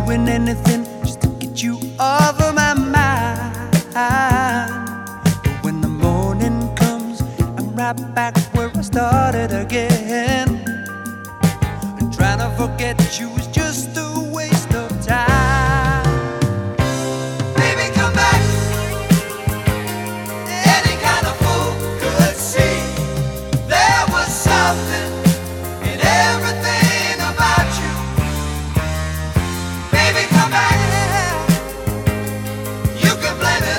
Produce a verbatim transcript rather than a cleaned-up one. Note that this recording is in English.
doing anything just to get you off of my mind. But when the morning comes, I'm right back where I started again. And trying to forget you is just the way